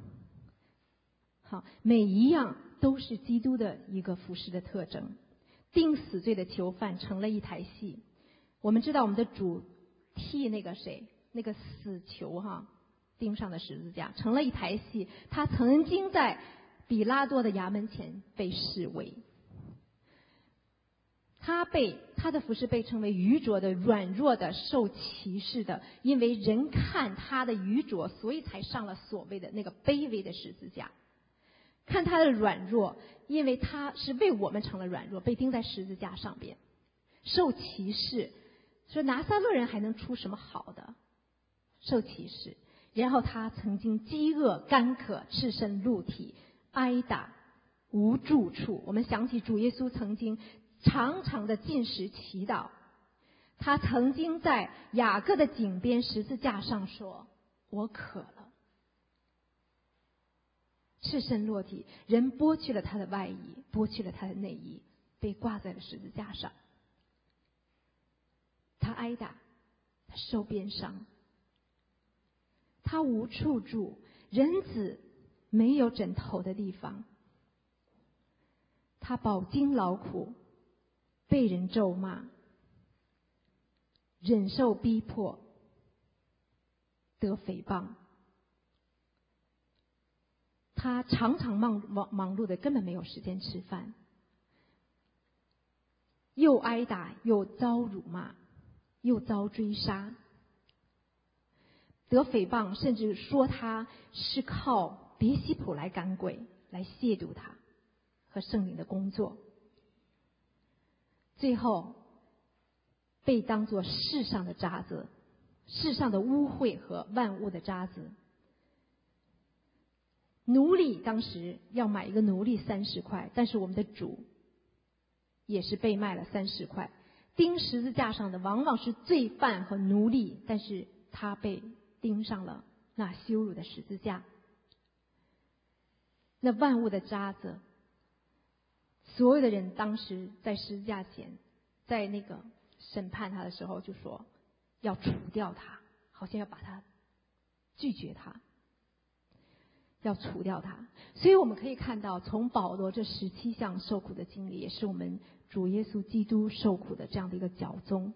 都是基督的一个服事的特征。定死罪的囚犯成了一台戏。我们知道我们的主替那个死囚钉上的十字架，成了一台戏。他曾经在比拉多的衙门前被视为，他的服事被称为愚拙的、软弱的、受歧视的，因为人看他的愚拙，所以才上了所谓的那个卑微的十字架。看他的软弱，因为他是为我们成了软弱，被钉在十字架上边。受歧视，说拿撒勒人还能出什么好的？受歧视。然后他曾经饥饿、干渴、赤身露体、挨打、无住处。我们想起主耶稣曾经常常的禁食祈祷，他曾经在雅各的井边十字架上说：“我渴了。”赤身裸体，人剥去了他的外衣，剥去了他的内衣，被挂在了十字架上。他挨打，他受鞭伤，他无处住，人子没有枕头的地方。他饱经劳苦，被人咒骂，忍受逼迫，得诽谤。他常常忙碌的，根本没有时间吃饭，又挨打，又遭辱骂，又遭追杀，得诽谤，甚至说他是靠别西卜来赶鬼，来亵渎他和圣灵的工作。最后被当作世上的渣子，世上的污秽和万物的渣子。奴隶当时要买一个奴隶30块，但是我们的主也是被卖了30块。钉十字架上的往往是罪犯和奴隶，但是他被钉上了那羞辱的十字架。那万物的渣子， 所有的人当时在十字架前，在那个审判他的时候就说要除掉他，好像要把他拒绝他，要除掉他。所以我们可以看到，从保罗这17项受苦的经历，也是我们主耶稣基督受苦的这样的一个脚踪。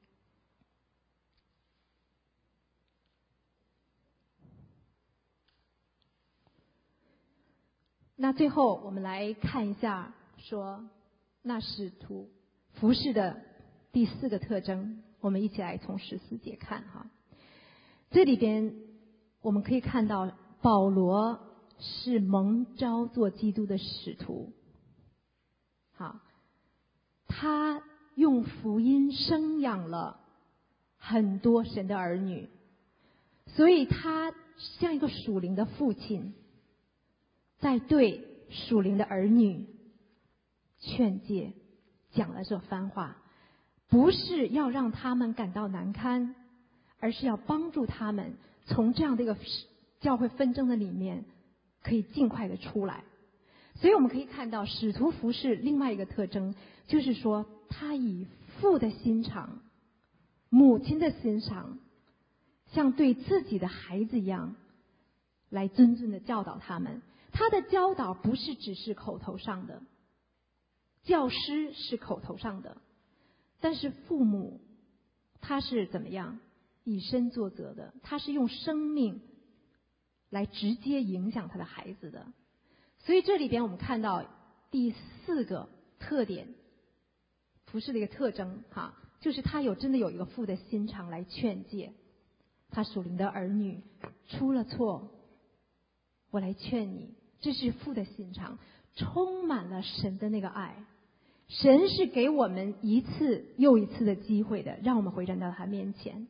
那最后我们来看一下，说那使徒服事的第4个特征，我们一起来从14节看哈。这里边我们可以看到，保罗是蒙召做基督的使徒，好，他用福音生养了很多神的儿女，所以他像一个属灵的父亲，在对属灵的儿女劝诫，讲了这番话，不是要让他们感到难堪，而是要帮助他们从这样的一个教会纷争的里面可以尽快的出来。所以我们可以看到，使徒服事另外一个特征，就是说他以父的心肠、母亲的心肠，像对自己的孩子一样来谆谆的教导他们。他的教导不是只是口头上的，教师是口头上的，但是父母他是怎么样以身作则的，他是用生命来直接影响他的孩子的。所以这里边我们看到第4个特点，服事的一个特征哈，就是他真的有一个父的心肠来劝诫他属灵的儿女，出了错我来劝你，这是父的心肠，充满了神的那个爱。神是给我们一次又一次的机会的，让我们回转到他面前。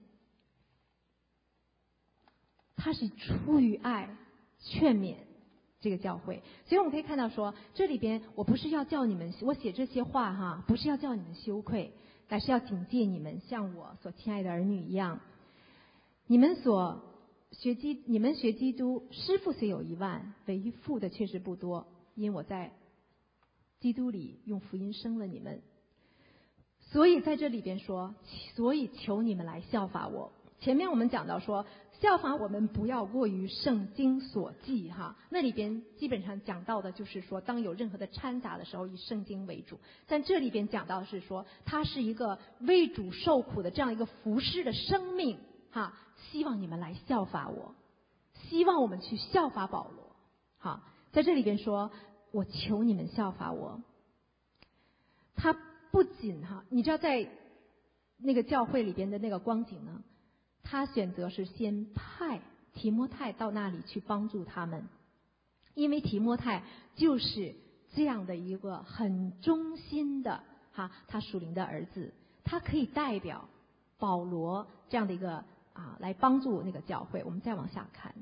他是出于爱劝勉这个教会。所以我们可以看到说，这里边我不是要叫你们，我写这些话哈，不是要叫你们羞愧，乃是要警戒你们，像我所亲爱的儿女一样。你们学基督，师傅虽有1万，为父的确实不多，因我在基督里用福音生了你们。所以在这里边说，所以求你们来效法我。前面我们讲到说，效法我们不要过于圣经所记哈，那里边基本上讲到的就是说，当有任何的掺杂的时候，以圣经为主。但这里边讲到的是说，它是一个为主受苦的这样一个服事的生命哈，希望你们来效法我，希望我们去效法保罗。好，在这里边说，我求你们效法我。他不仅哈，你知道在那个教会里边的那个光景呢，他选择是先派提摩太到那里去帮助他们，因为提摩太就是这样的一个很忠心的哈，他属灵的儿子，他可以代表保罗这样的一个来帮助那个教会。我们再往下看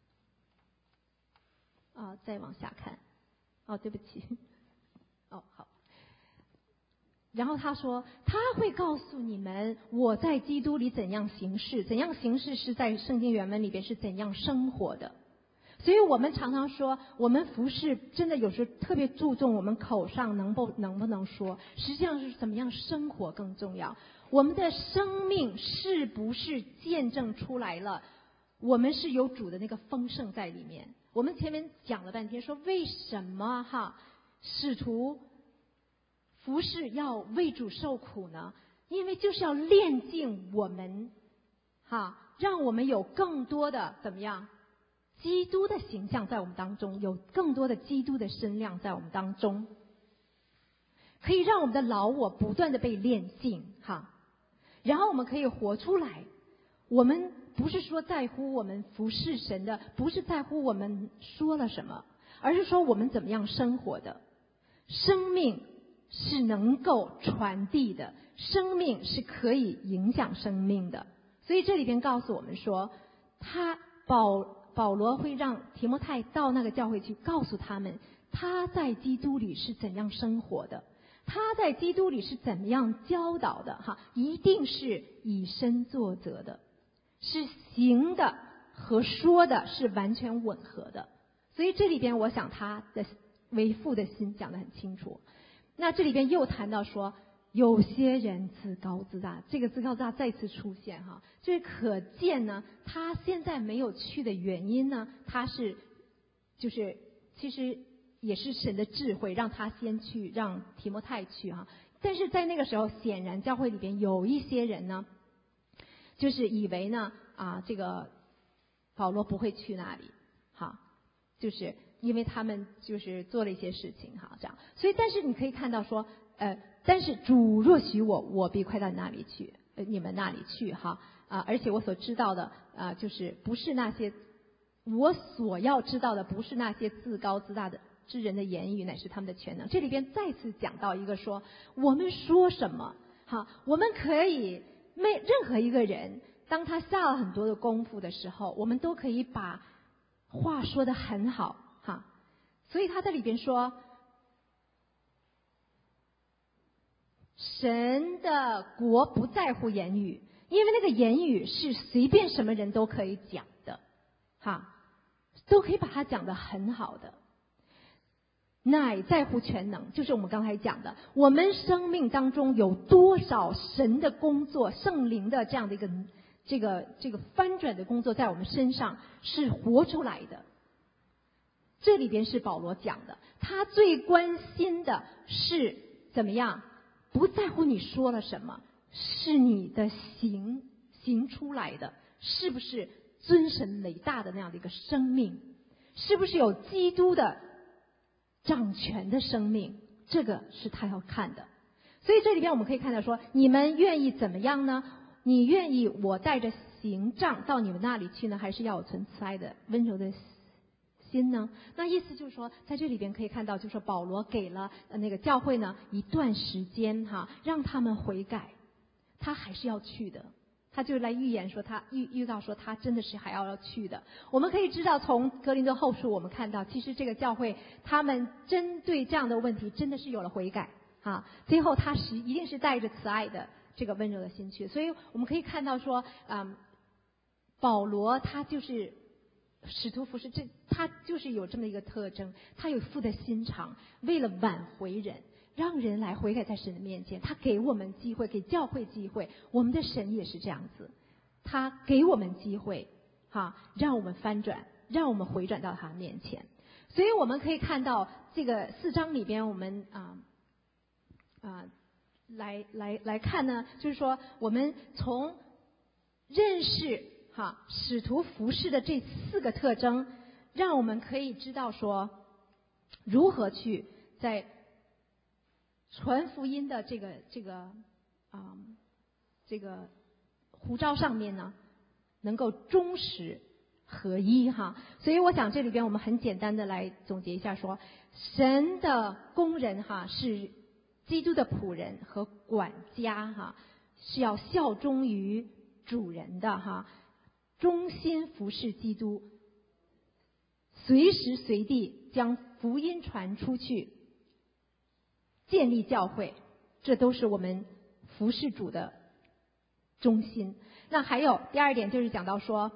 再往下看对不起好。然后他说，他会告诉你们我在基督里怎样行事，怎样行事是在圣经原文里边是怎样生活的。所以我们常常说，我们服事真的有时候特别注重我们口上能不能说，实际上是怎么样生活更重要。我们的生命是不是见证出来了我们是有主的那个丰盛在里面。我们前面讲了半天说，为什么使徒服事要为主受苦呢？因为就是要炼净我们让我们有更多的怎么样基督的形象在我们当中，有更多的基督的身量在我们当中，可以让我们的老我不断的被炼净然后我们可以活出来。我们不是说在乎我们服侍神的，不是在乎我们说了什么，而是说我们怎么样生活的。生命是能够传递的，生命是可以影响生命的。所以这里边告诉我们说，保罗会让提摩太到那个教会去，告诉他们他在基督里是怎样生活的，他在基督里是怎么样教导的一定是以身作则的，是行的和说的是完全吻合的。所以这里边我想他的为父的心讲得很清楚。 那这里边又谈到说，有些人自高自大，这个自高自大再次出现哈，这可见呢，他现在没有去的原因呢，就是其实也是神的智慧，让他先去，让提摩太去哈。但是在那个时候，显然教会里边有一些人呢，就是以为呢这个保罗不会去那里，哈，就是因为他们就是做了一些事情哈，这样。所以，但是你可以看到说，但是主若许我，我必快到你那里去，你们那里去哈而且我所知道的就是不是那些我所要知道的，不是那些自高自大的之人的言语，乃是他们的全能。这里边再次讲到一个说，我们说什么哈，我们可以任何一个人，当他下了很多的功夫的时候，我们都可以把话说得很好哈。所以他在里边说，神的国不在乎言语，因为那个言语是随便什么人都可以讲的哈，都可以把它讲得很好的。乃在乎全能，就是我们刚才讲的，我们生命当中有多少神的工作，圣灵的这样的一个这个翻转的工作在我们身上是活出来的。这里边是保罗讲的，他最关心的是怎么样，不在乎你说了什么，是你的行出来的，是不是尊神伟大的那样的一个生命，是不是有基督的掌权的生命，这个是他要看的。所以这里边我们可以看到说，你们愿意怎么样呢？你愿意我带着刑杖到你们那里去呢，还是要有存慈爱的温柔的心呢？那意思就是说，在这里边可以看到，就是说保罗给了那个教会呢一段时间哈，让他们悔改，他还是要去的。他就来预言说，他预告说他真的是还要去的。我们可以知道，从哥林多后书我们看到，其实这个教会他们针对这样的问题真的是有了悔改啊。最后他一定是带着慈爱的这个温柔的心去。所以我们可以看到说，保罗他就是使徒服事，他就是有这么一个特征，他有父的心肠，为了挽回人，让人来悔改在神的面前，他给我们机会，给教会机会。我们的神也是这样子，他给我们机会让我们翻转，让我们回转到他面前。所以我们可以看到这个4章里边，我们来看呢，就是说我们从认识使徒服事的这4个特征，让我们可以知道说如何去在传福音的这个呼召上面呢，能够忠实合一哈。所以我想这里边我们很简单的来总结一下说，神的工人是基督的仆人和管家是要效忠于主人的忠心服侍基督，随时随地将福音传出去，建立教会，这都是我们服侍主的中心。那还有第2点，就是讲到说，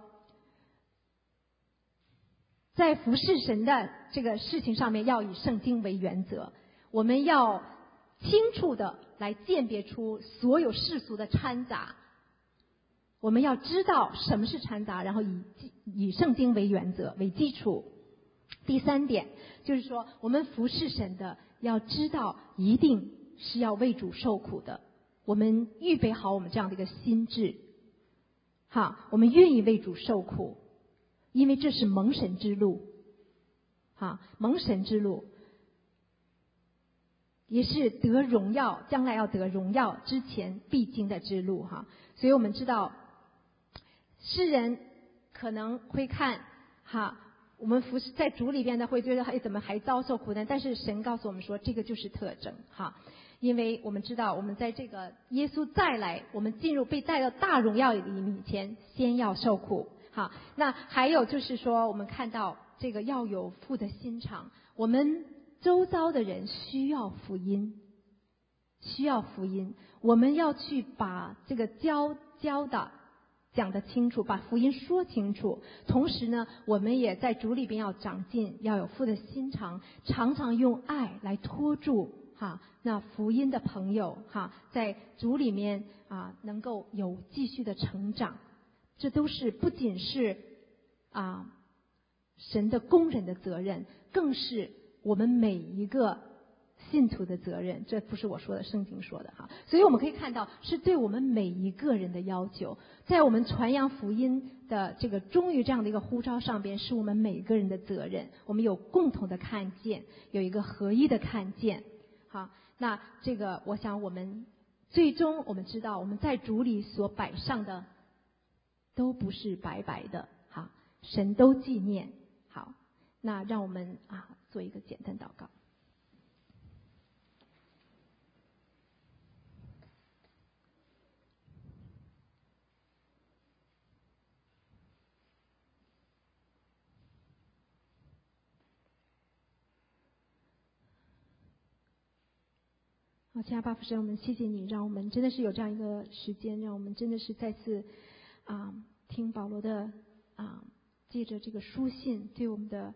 在服侍神的这个事情上面，要以圣经为原则，我们要清楚的来鉴别出所有世俗的掺杂，我们要知道什么是掺杂，然后以圣经为原则为基础。第3点就是说，我们服侍神的要知道一定是要为主受苦的，我们预备好我们这样的一个心智我们愿意为主受苦，因为这是蒙神之路蒙神之路，也是得荣耀，将来要得荣耀之前必经的之路所以我们知道世人可能会看我们服侍在主里边呢，会觉得怎么还遭受苦难，但是神告诉我们说，这个就是特征因为我们知道我们在这个耶稣再来，我们进入被带到大荣耀里以前，先要受苦那还有就是说，我们看到这个要有父的心肠，我们周遭的人需要福音，我们要去把这个教导讲得清楚，把福音说清楚。同时呢，我们也在主里边要长进，要有父的心肠，常常用爱来拖住哈，那福音的朋友哈，在主里面啊能够有继续的成长，这都是不仅是神的工人的责任，更是我们每一个信徒的责任。这不是我说的，圣经说的哈。所以我们可以看到，是对我们每一个人的要求，在我们传扬福音的这个忠于这样的一个呼召上边，是我们每一个人的责任。我们有共同的看见，有一个合一的看见。好，那这个我想我们最终我们知道，我们在主里所摆上的都不是白白的，好，神都纪念。好，那让我们做一个简单祷告。好，亲爱的爸父神，我们谢谢你，让我们真的是有这样一个时间，让我们真的是再次听保罗的借着这个书信对我们的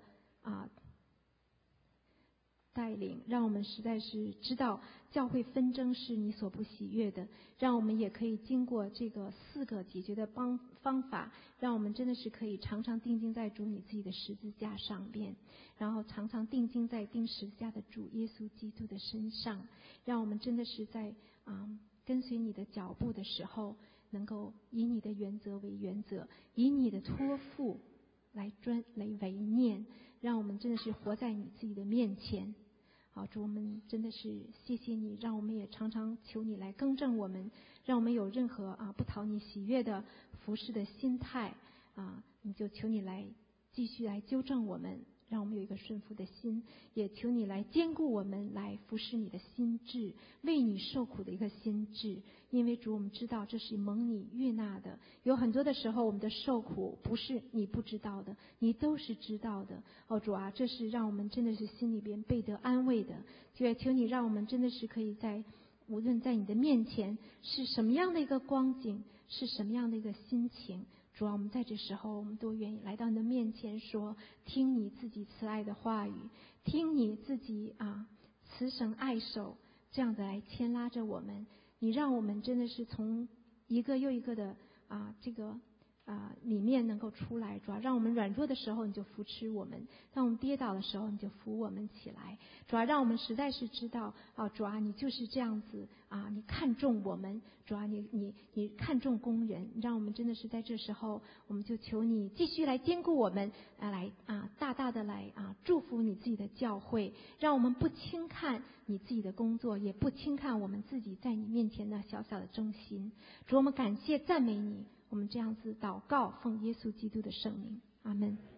带领，让我们实在是知道教会纷争是你所不喜悦的，让我们也可以经过这个4个解决的方法，让我们真的是可以常常定睛在主你自己的十字架上边，然后常常定睛在钉十字架的主耶稣基督的身上，让我们真的是在跟随你的脚步的时候，能够以你的原则为原则，以你的托付来为念，让我们真的是活在你自己的面前。好，主，我们真的是谢谢你，让我们也常常求你来更正我们，让我们有任何不讨你喜悦的服侍的心态你就求你来继续来纠正我们，让我们有一个顺服的心，也求你来坚固我们，来服侍你的心志，为你受苦的一个心志。因为主，我们知道这是蒙你悦纳的，有很多的时候我们的受苦不是你不知道的，你都是知道的。主啊，这是让我们真的是心里边备得安慰的。就也求你让我们真的是可以在无论在你的面前是什么样的一个光景，是什么样的一个心情，主啊，我们在这时候我们都愿意来到你的面前，说听你自己慈爱的话语，听你自己慈神爱手这样的来牵拉着我们。你让我们真的是从一个又一个的这个里面能够出来，主要让我们软弱的时候你就扶持我们，当我们跌倒的时候你就扶我们起来，主要让我们实在是知道主要你就是这样子你看重我们，主要你看重工人，让我们真的是在这时候我们就求你继续来坚固我们，来大大的来祝福你自己的教会，让我们不轻看你自己的工作，也不轻看我们自己在你面前那小小的忠心。主，我们感谢赞美你，我们这样子祷告，奉耶稣基督的圣名，阿们。